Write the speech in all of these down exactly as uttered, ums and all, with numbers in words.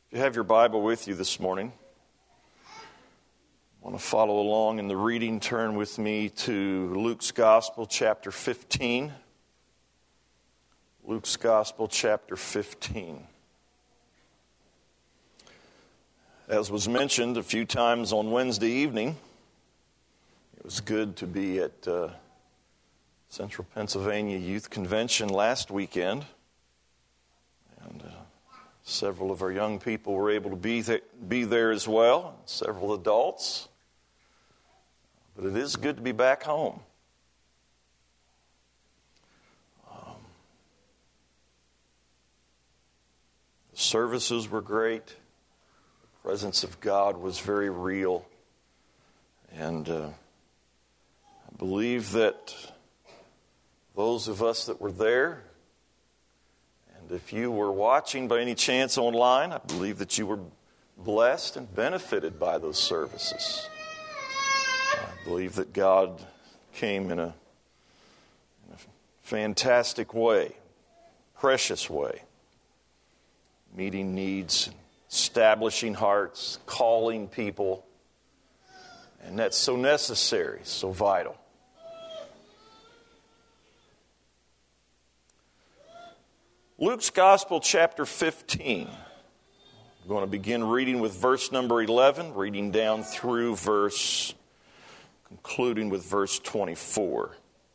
If you have your Bible with you this morning, want to follow along in the reading, turn with me to Luke's Gospel, chapter fifteen. Luke's Gospel, chapter fifteen. As was mentioned a few times on Wednesday evening, it was good to be at uh, Central Pennsylvania Youth Convention last weekend. And uh, several of our young people were able to be, th- be there as well, several adults. But it is good to be back home. Um, the services were great. The presence of God was very real. And uh, I believe that those of us that were there, and if you were watching by any chance online, I believe that you were blessed and benefited by those services. I believe that God came in a, in a fantastic way, precious way, meeting needs, establishing hearts, calling people, and that's so necessary, so vital. Luke's Gospel, chapter fifteen. I'm going to begin reading with verse number eleven, reading down through verse, concluding with verse twenty-four.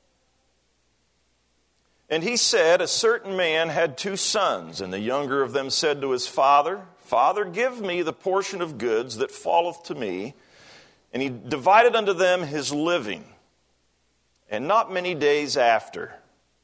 And he said, a certain man had two sons, and the younger of them said to his father, Father, give me the portion of goods that falleth to me. And he divided unto them his living. And not many days after,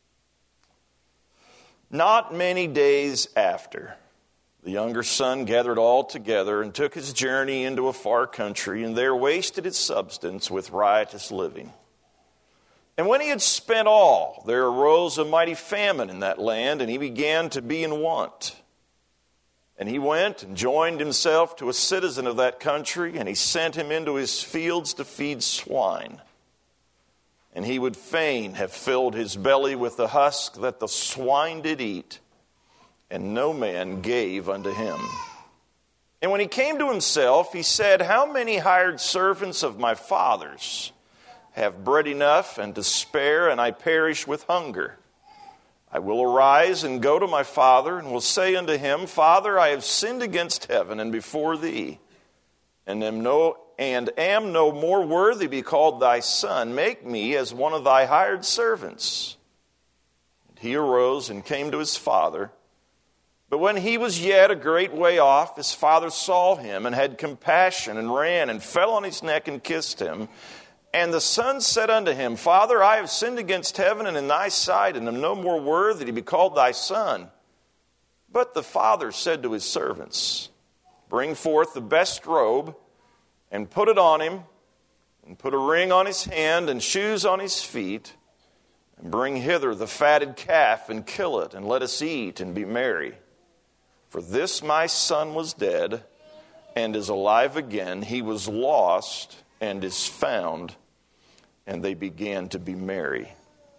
Not many days after, the younger son gathered all together and took his journey into a far country, and there wasted his substance with riotous living. And when he had spent all, there arose a mighty famine in that land, and he began to be in want. And he went and joined himself to a citizen of that country, and he sent him into his fields to feed swine. And he would fain have filled his belly with the husk that the swine did eat, and no man gave unto him. And when he came to himself, he said, How many hired servants of my father's have bread enough and to spare, and I perish with hunger? I will arise and go to my father, and will say unto him, Father, I have sinned against heaven and before thee, and am no and am no more worthy to be called thy son. Make me as one of thy hired servants. And he arose and came to his father. But when he was yet a great way off, his father saw him and had compassion and ran and fell on his neck and kissed him. And the son said unto him, Father, I have sinned against heaven and in thy sight, and am no more worthy to be called thy son. But the father said to his servants, Bring forth the best robe, and put it on him, and put a ring on his hand, and shoes on his feet, and bring hither the fatted calf, and kill it, and let us eat and be merry. For this my son was dead, and is alive again. He was lost, and is found. And they began to be merry.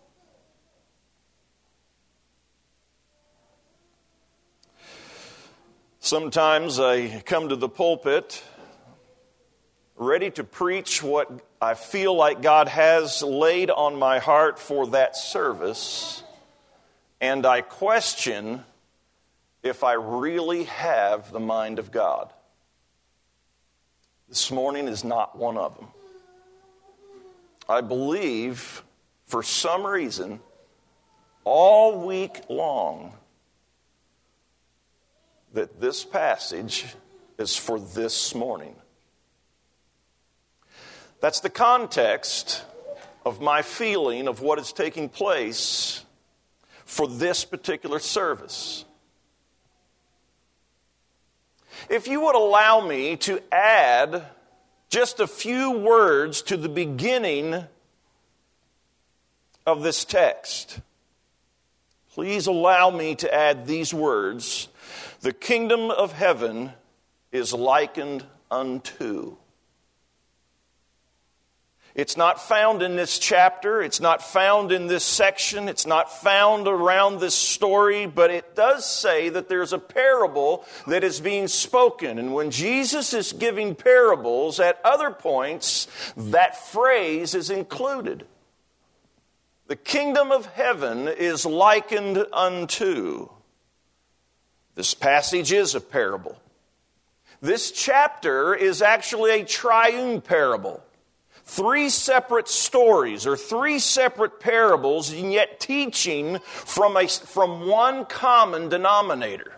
Sometimes I come to the pulpit ready to preach what I feel like God has laid on my heart for that service, and I question if I really have the mind of God. This morning is not one of them. I believe, for some reason, all week long, that this passage is for this morning. That's the context of my feeling of what is taking place for this particular service. If you would allow me to add just a few words to the beginning of this text, please allow me to add these words. The kingdom of heaven is likened unto. It's not found in this chapter. It's not found in this section. It's not found around this story. But it does say that there's a parable that is being spoken. And when Jesus is giving parables at other points, that phrase is included. The kingdom of heaven is likened unto. This passage is a parable. This chapter is actually a triune parable. Three separate stories or three separate parables, and yet teaching from, a, from one common denominator.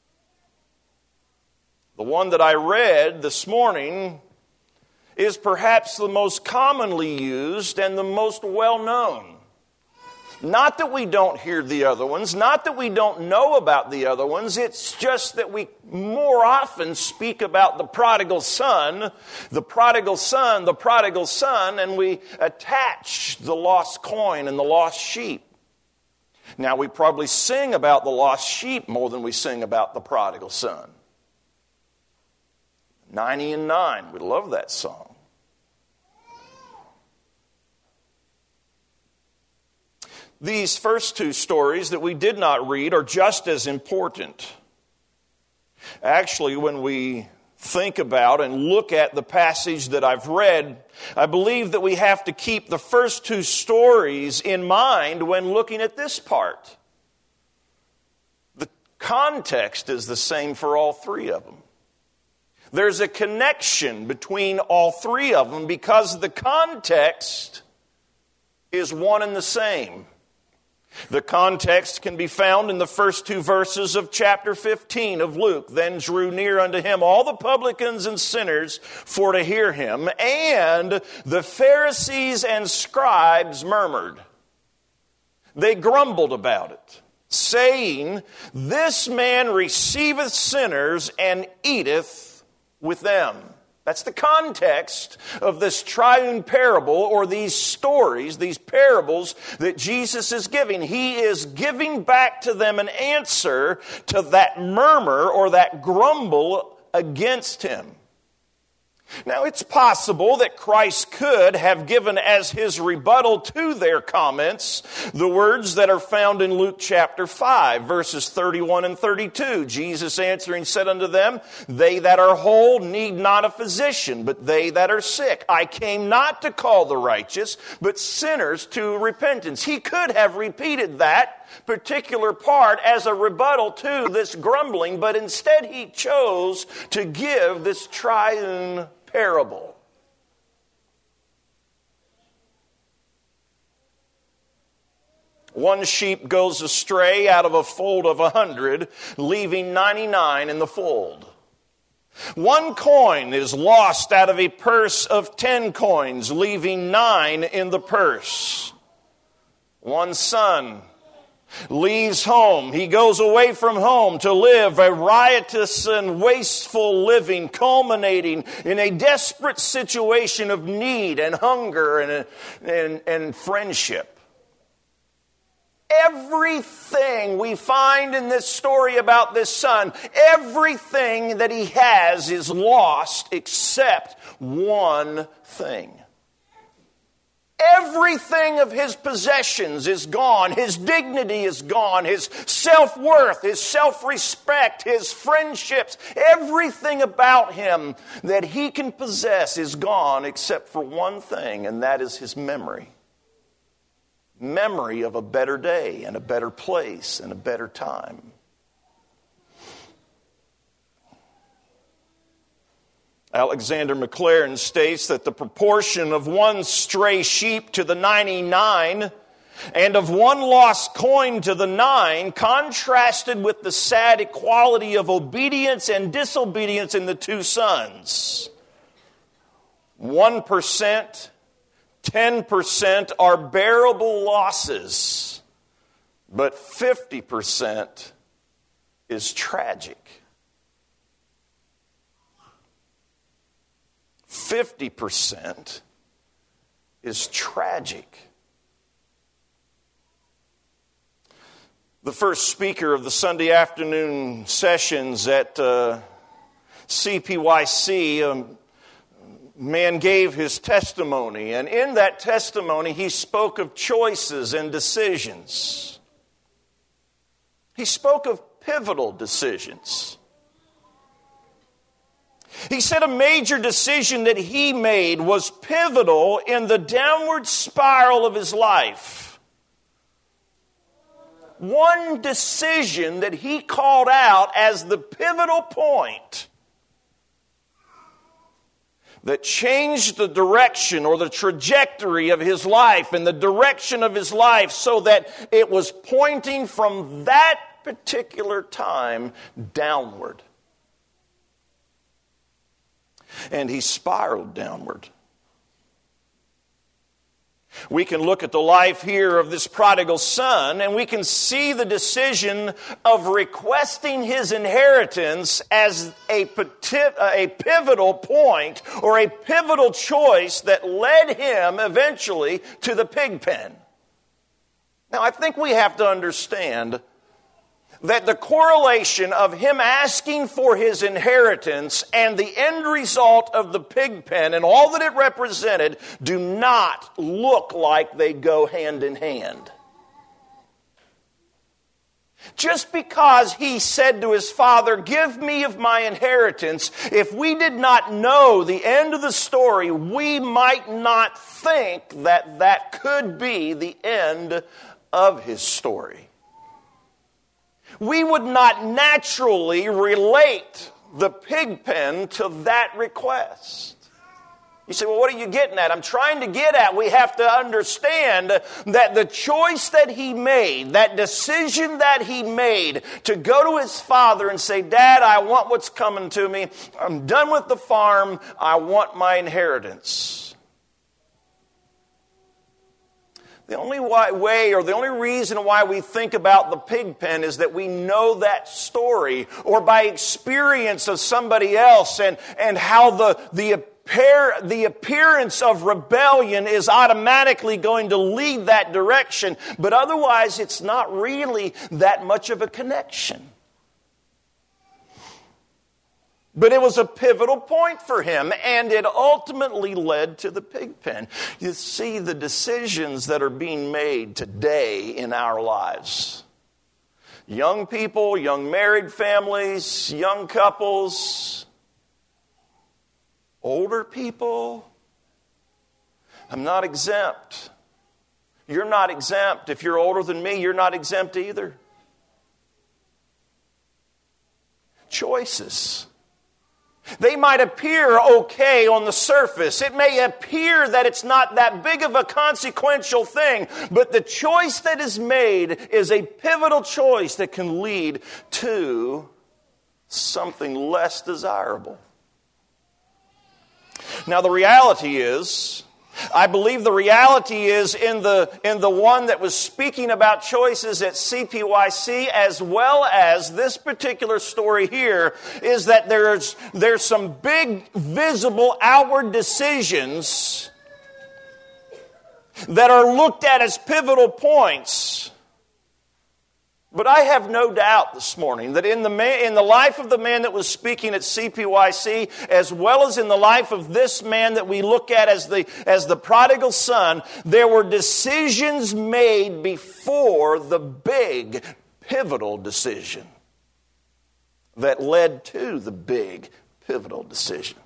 The one that I read this morning is perhaps the most commonly used and the most well-known. Not that we don't hear the other ones, not that we don't know about the other ones, it's just that we more often speak about the prodigal son, the prodigal son, the prodigal son, and we attach the lost coin and the lost sheep. Now, we probably sing about the lost sheep more than we sing about the prodigal son. ninety and nine, we love that song. These first two stories that we did not read are just as important. Actually, when we think about and look at the passage that I've read, I believe that we have to keep the first two stories in mind when looking at this part. The context is the same for all three of them. There's a connection between all three of them because the context is one and the same. The context can be found in the first two verses of chapter fifteen of Luke. Then drew near unto him all the publicans and sinners for to hear him, and the Pharisees and scribes murmured. They grumbled about it, saying, This man receiveth sinners and eateth with them. That's the context of this triune parable or these stories, these parables that Jesus is giving. He is giving back to them an answer to that murmur or that grumble against him. Now, it's possible that Christ could have given as his rebuttal to their comments the words that are found in Luke chapter five, verses thirty-one and thirty-two. Jesus answering said unto them, They that are whole need not a physician, but they that are sick. I came not to call the righteous, but sinners to repentance. He could have repeated that particular part as a rebuttal to this grumbling, but instead he chose to give this triune parable. One sheep goes astray out of a fold of a hundred, leaving ninety-nine in the fold. One coin is lost out of a purse of ten coins, leaving nine in the purse. One son leaves home. He goes away from home to live a riotous and wasteful living, culminating in a desperate situation of need and hunger and, and, and friendship. Everything we find in this story about this son, everything that he has is lost except one thing. Everything of his possessions is gone. His dignity is gone. His self-worth, his self-respect, his friendships, everything about him that he can possess is gone except for one thing, and that is his memory. Memory of a better day and a better place and a better time. Alexander Maclaren states that the proportion of one stray sheep to the ninety-nine and of one lost coin to the nine contrasted with the sad equality of obedience and disobedience in the two sons. One percent, ten percent are bearable losses, but fifty percent is tragic. fifty percent is tragic. The first speaker of the Sunday afternoon sessions at uh, C P Y C um, man gave his testimony, and in that testimony he spoke of choices and decisions. He spoke of pivotal decisions. He said a major decision that he made was pivotal in the downward spiral of his life. One decision that he called out as the pivotal point that changed the direction or the trajectory of his life and the direction of his life so that it was pointing from that particular time downward. And he spiraled downward. We can look at the life here of this prodigal son, and we can see the decision of requesting his inheritance as a pivotal point or a pivotal choice that led him eventually to the pig pen. Now, I think we have to understand that the correlation of him asking for his inheritance and the end result of the pig pen and all that it represented do not look like they go hand in hand. Just because he said to his father, "Give me of my inheritance," if we did not know the end of the story, we might not think that that could be the end of his story. We would not naturally relate the pig pen to that request. You say, well, what are you getting at? I'm trying to get at, we have to understand that the choice that he made, that decision that he made to go to his father and say, "Dad, I want what's coming to me. I'm done with the farm. I want my inheritance." The only way or the only reason why we think about the pig pen is that we know that story or by experience of somebody else and, and how the, the, appear, the appearance of rebellion is automatically going to lead that direction. But otherwise, it's not really that much of a connection. But it was a pivotal point for him, and it ultimately led to the pig pen. You see the decisions that are being made today in our lives. Young people, young married families, young couples, older people. I'm not exempt. You're not exempt. If you're older than me, you're not exempt either. Choices. They might appear okay on the surface. It may appear that it's not that big of a consequential thing, but the choice that is made is a pivotal choice that can lead to something less desirable. Now, the reality is, I believe the reality is in the in the one that was speaking about choices at C P Y C, as well as this particular story here, is that there's there's some big visible outward decisions that are looked at as pivotal points. But I have no doubt this morning that in the man, in the life of the man that was speaking at C P Y C, as well as in the life of this man that we look at as the, as the prodigal son, there were decisions made before the big, pivotal decision that led to the big, pivotal decision.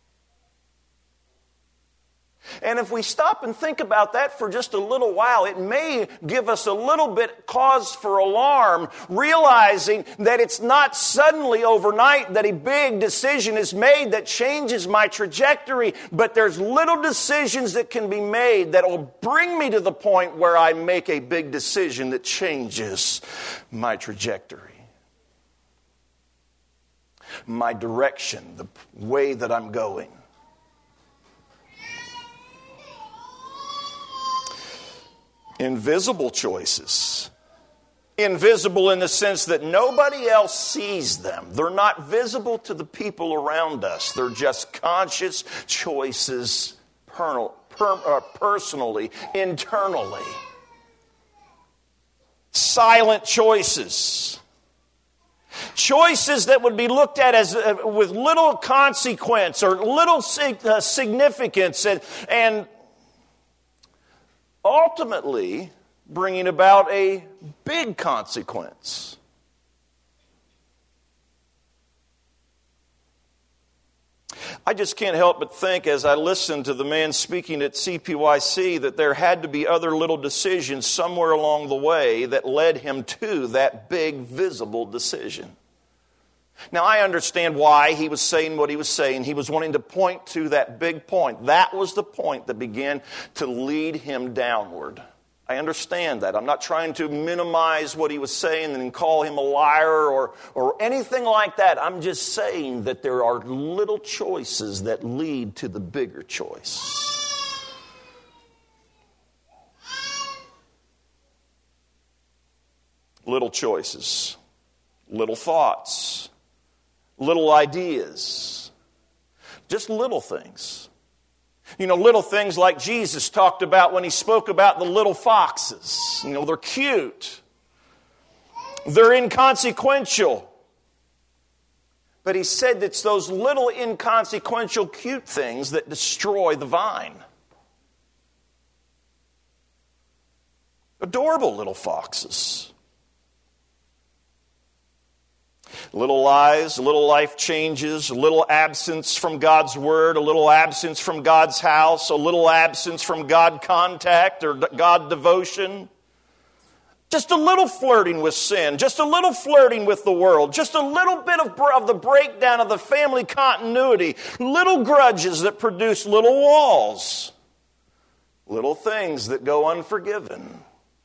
And if we stop and think about that for just a little while, it may give us a little bit cause for alarm, realizing that it's not suddenly overnight that a big decision is made that changes my trajectory, but there's little decisions that can be made that will bring me to the point where I make a big decision that changes my trajectory, my direction, the way that I'm going. Invisible choices. Invisible in the sense that nobody else sees them. They're not visible to the people around us. They're just conscious choices per, per, uh, personally, internally. Silent choices. Choices that would be looked at as uh, with little consequence or little sig- uh, significance and, and ultimately bringing about a big consequence. I just can't help but think as I listened to the man speaking at C P Y C that there had to be other little decisions somewhere along the way that led him to that big visible decision. Now, I understand why he was saying what he was saying. He was wanting to point to that big point. That was the point that began to lead him downward. I understand that. I'm not trying to minimize what he was saying and call him a liar or, or anything like that. I'm just saying that there are little choices that lead to the bigger choice. Little choices, little thoughts, little ideas, just little things. You know, little things like Jesus talked about when he spoke about the little foxes. You know, they're cute. They're inconsequential. But he said it's those little inconsequential cute things that destroy the vine. Adorable little foxes. Little lies, little life changes, a little absence from God's word, a little absence from God's house, a little absence from God contact or God devotion. Just a little flirting with sin, just a little flirting with the world, just a little bit of, of the breakdown of the family continuity, little grudges that produce little walls, little things that go unforgiven,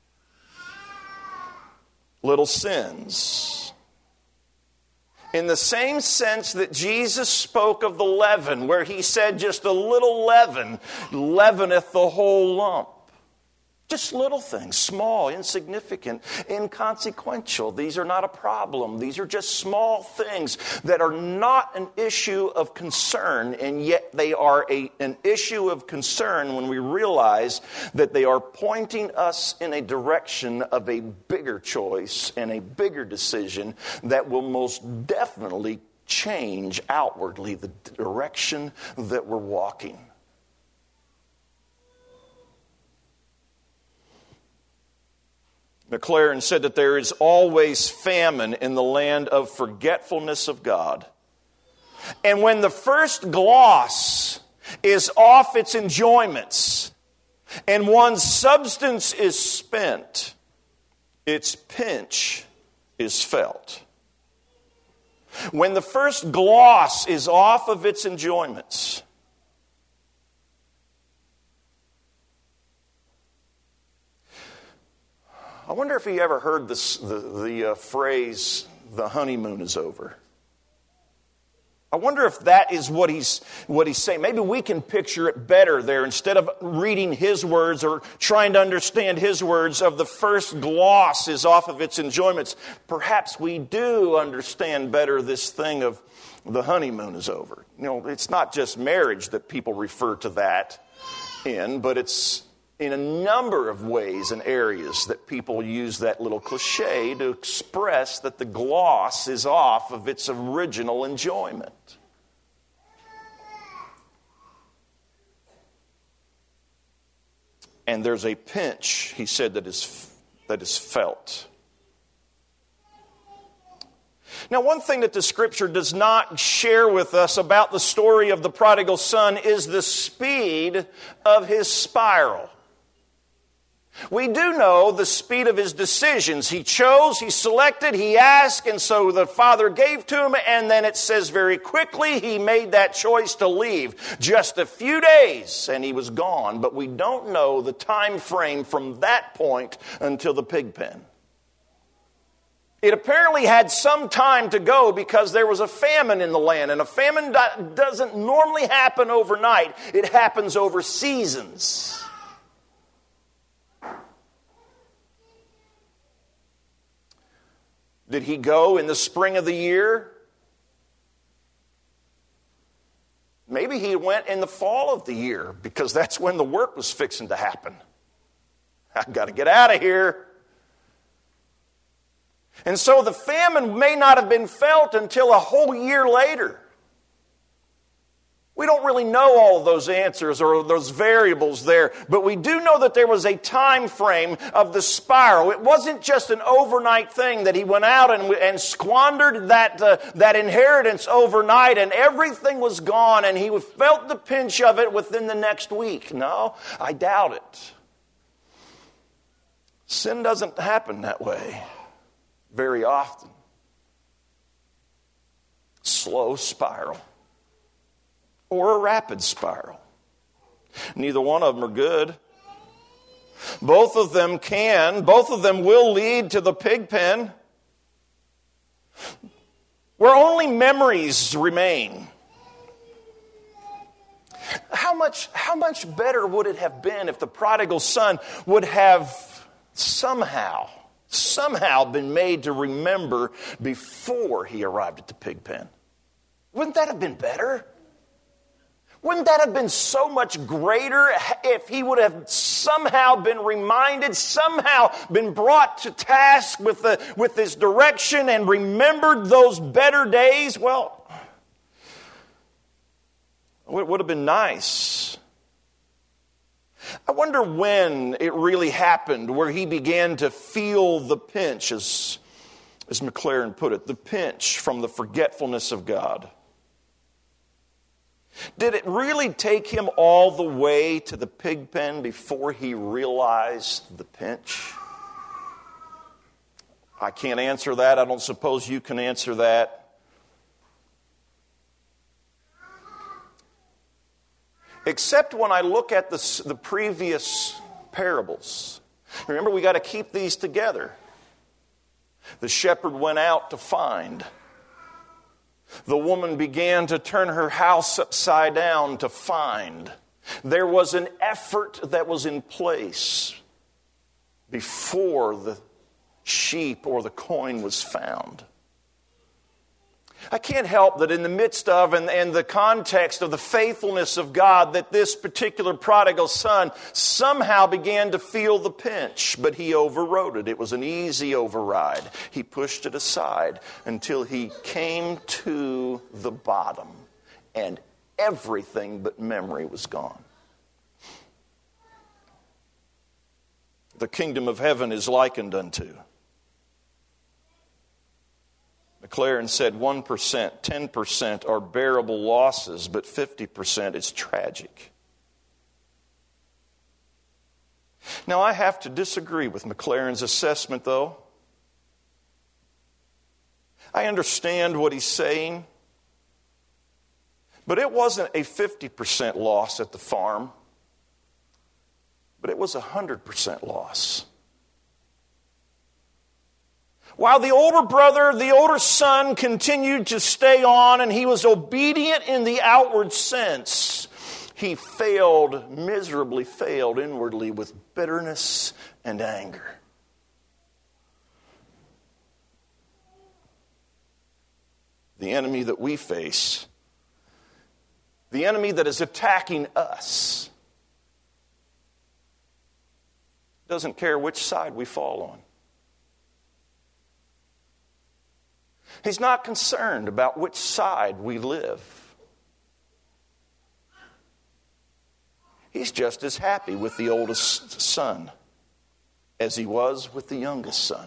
little sins. In the same sense that Jesus spoke of the leaven, where he said just a little leaven leaveneth the whole lump. Just little things, small, insignificant, inconsequential. These are not a problem. These are just small things that are not an issue of concern, and yet they are a, an issue of concern when we realize that they are pointing us in a direction of a bigger choice and a bigger decision that will most definitely change outwardly the direction that we're walking. McLaren said that there is always famine in the land of forgetfulness of God. And when the first gloss is off its enjoyments and one's substance is spent, its pinch is felt. When the first gloss is off of its enjoyments, I wonder if he ever heard this, the, the uh, phrase, the honeymoon is over. I wonder if that is what he's, what he's saying. Maybe we can picture it better there instead of reading his words or trying to understand his words of the first gloss is off of its enjoyments. Perhaps we do understand better this thing of the honeymoon is over. You know, it's not just marriage that people refer to that in, but it's in a number of ways and areas that people use that little cliche to express that the gloss is off of its original enjoyment. And there's a pinch, he said, that is, that is felt. Now, one thing that the Scripture does not share with us about the story of the prodigal son is the speed of his spiral. We do know the speed of his decisions. He chose, he selected, he asked, and so the Father gave to him, and then it says very quickly he made that choice to leave. Just a few days, and he was gone. But we don't know the time frame from that point until the pig pen. It apparently had some time to go because there was a famine in the land, and a famine doesn't normally happen overnight. It happens over seasons. Did he go in the spring of the year? Maybe he went in the fall of the year because that's when the work was fixing to happen. I've got to get out of here. And so the famine may not have been felt until a whole year later. We don't really know all of those answers or those variables there, but we do know that there was a time frame of the spiral. It wasn't just an overnight thing that he went out and, and squandered that, uh, that inheritance overnight and everything was gone and he felt the pinch of it within the next week. No, I doubt it. Sin doesn't happen that way very often. Slow spiral. Or a rapid spiral. Neither one of them are good. Both of them can, both of them will lead to the pig pen, where only memories remain. How much, how much better would it have been if the prodigal son would have somehow, somehow been made to remember before he arrived at the pig pen? Wouldn't that have been better? Wouldn't that have been so much greater if he would have somehow been reminded, somehow been brought to task with, the, with his direction and remembered those better days? Well, it would have been nice. I wonder when it really happened where he began to feel the pinch, as, as McLaren put it, the pinch from the forgetfulness of God. Did it really take him all the way to the pig pen before he realized the pinch? I can't answer that. I don't suppose you can answer that. Except when I look at the, the previous parables. Remember, we got to keep these together. The shepherd went out to find. The woman began to turn her house upside down to find. There was an effort that was in place before the sheep or the coin was found. I can't help that in the midst of and, and the context of the faithfulness of God, that this particular prodigal son somehow began to feel the pinch, but he overrode it. It was an easy override. He pushed it aside until he came to the bottom, and everything but memory was gone. The kingdom of heaven is likened unto. McLaren said one percent, ten percent are bearable losses, but fifty percent is tragic. Now, I have to disagree with McLaren's assessment, though. I understand what he's saying, but it wasn't a fifty percent loss at the farm, but it was a one hundred percent loss. While the older brother, the older son, continued to stay on and he was obedient in the outward sense, he failed, miserably failed inwardly with bitterness and anger. The enemy that we face, the enemy that is attacking us, doesn't care which side we fall on. He's not concerned about which side we live. He's just as happy with the oldest son as he was with the youngest son.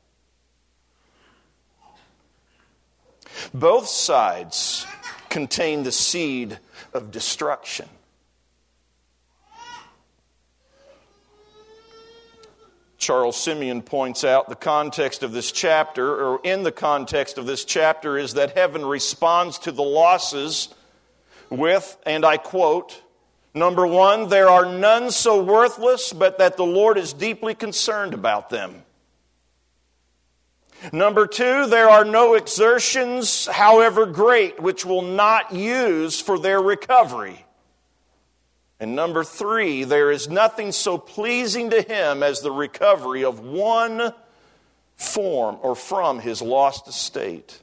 Both sides contain the seed of destruction. Charles Simeon points out the context of this chapter, or in the context of this chapter, is that heaven responds to the losses with, and I quote, number one, there are none so worthless, but that the Lord is deeply concerned about them. Number two, there are no exertions, however great, which will not use for their recovery. And number three, there is nothing so pleasing to him as the recovery of one form or from his lost estate.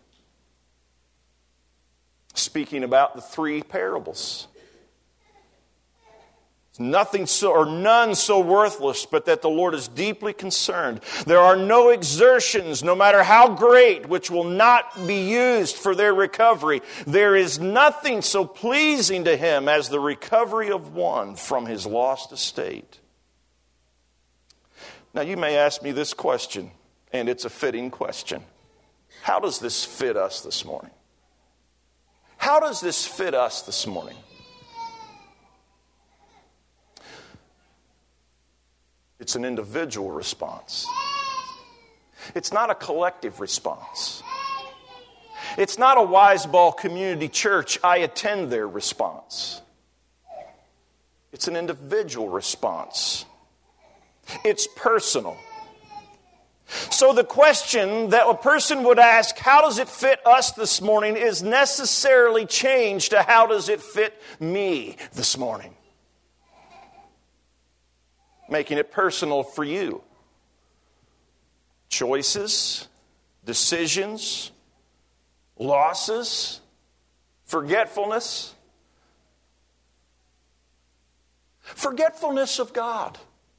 Speaking about the three parables. Nothing so, or none so worthless, but that the Lord is deeply concerned. There are no exertions, no matter how great, which will not be used for their recovery. There is nothing so pleasing to Him as the recovery of one from his lost estate. Now you may ask me this question, and it's a fitting question. How does this fit us this morning? How does this fit us this morning? It's an individual response. It's not a collective response. It's not a Wiseball Community Church, I attend their response. It's an individual response. It's personal. So the question that a person would ask, how does it fit us this morning, is necessarily changed to how does it fit me this morning? Making it personal for you. Choices, decisions, losses, forgetfulness. Forgetfulness of God.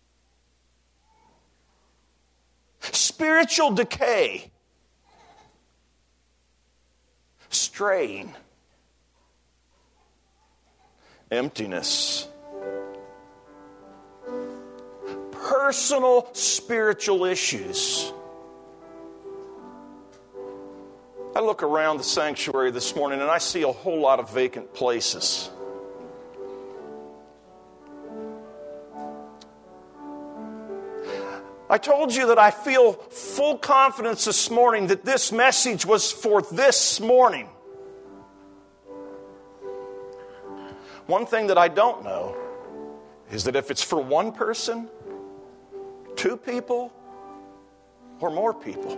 Spiritual decay. Straying. Emptiness. Personal spiritual issues. I look around the sanctuary this morning and I see a whole lot of vacant places. I told you that I feel full confidence this morning that this message was for this morning. One thing that I don't know is that if it's for one person, two people, or more people.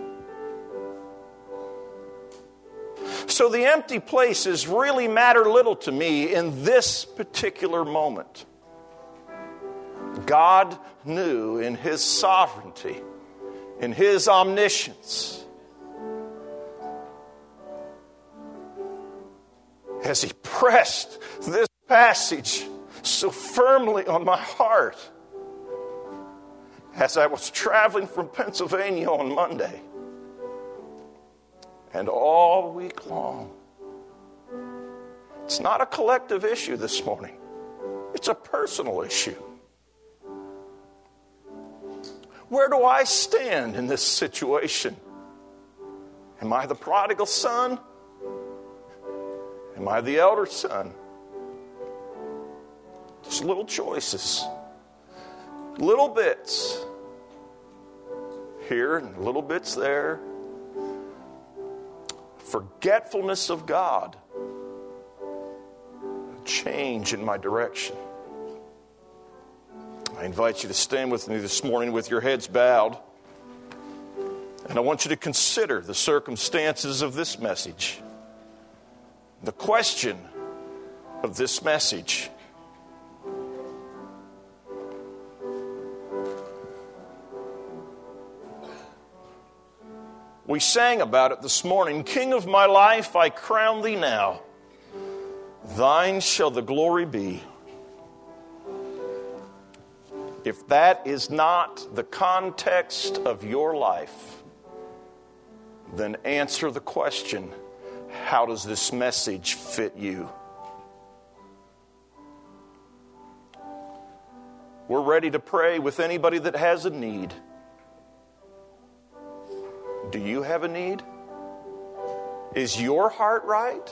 So the empty places really matter little to me in this particular moment. God knew in His sovereignty, in His omniscience, as He pressed this passage so firmly on my heart, as I was traveling from Pennsylvania on Monday, and all week long. It's not a collective issue this morning. It's a personal issue. Where do I stand in this situation? Am I the prodigal son? Am I the elder son? Just little choices. Little bits here and little bits there. Forgetfulness of God. A change in my direction. I invite you to stand with me this morning with your heads bowed. And I want you to consider the circumstances of this message. The question of this message. We sang about it this morning. King of my life, I crown thee now. Thine shall the glory be. If that is not the context of your life, then answer the question, how does this message fit you? We're ready to pray with anybody that has a need. Do you have a need? Is your heart right?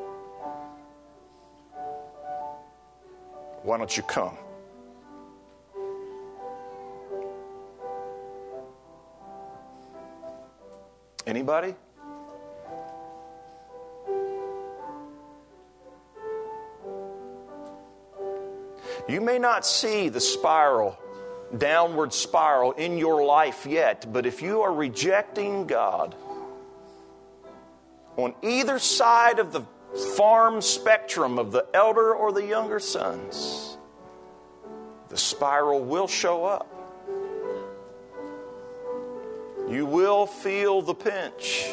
Why don't you come? Anybody? You may not see the spiral, downward spiral in your life yet, but if you are rejecting God on either side of the farm spectrum of the elder or the younger sons, the spiral will show up. You will feel the pinch.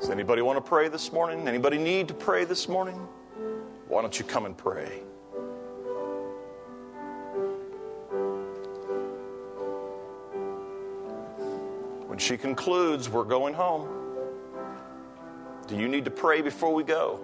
Does anybody want to pray this morning? Anybody need to pray this morning? Why don't you come and pray? When she concludes, we're going home. Do you need to pray before we go?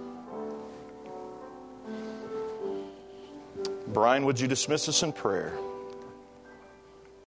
Brian, would you dismiss us in prayer?